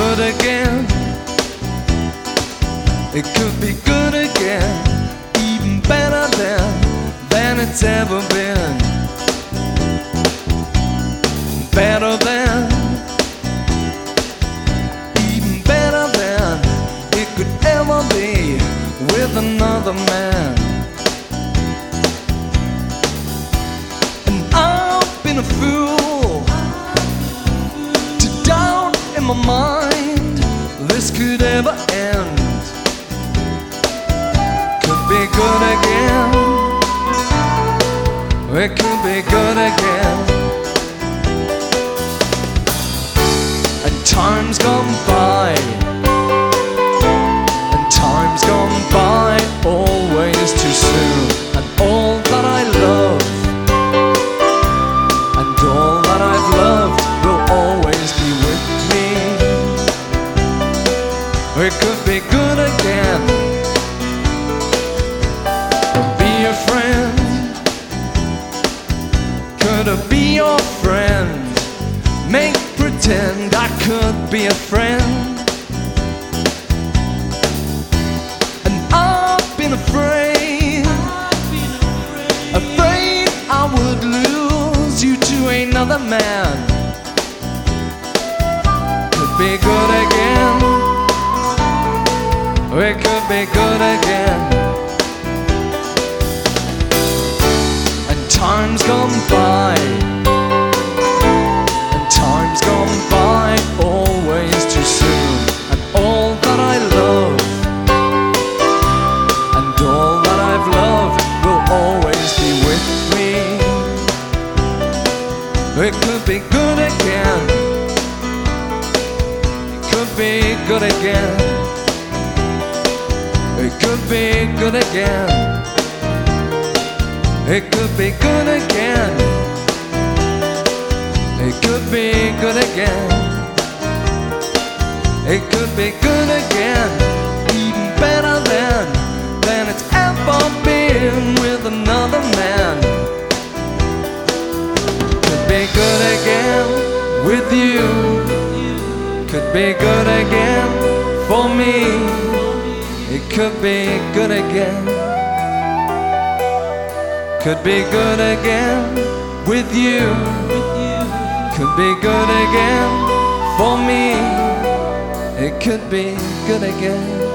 good again. It could be good again, even better than it's ever been. Better than, even better than it could ever be with another man. And I've been a fool to doubt in my mind this could ever end. Could be good again. It could be good again. And time's gone by, and time's gone by always too soon. And all that I love, and all that I've loved will always be with me. It could be good again. Be your friend. Could I be your friend? Make pretend I could be a friend. And I've been afraid, afraid I would lose you to another man. Could be good again. It could be good again. And time's gone by, and time's gone by always too soon. And all that I love, and all that I've loved will always be with me. It could be good again. It could be good again. It could be good again. It could be good again. It could be good again. It could be good again, even better than it's ever been with another man. Could be good again with you. Could be good again for me. It could be good again. Could be good again with you. Could be good again for me. It could be good again.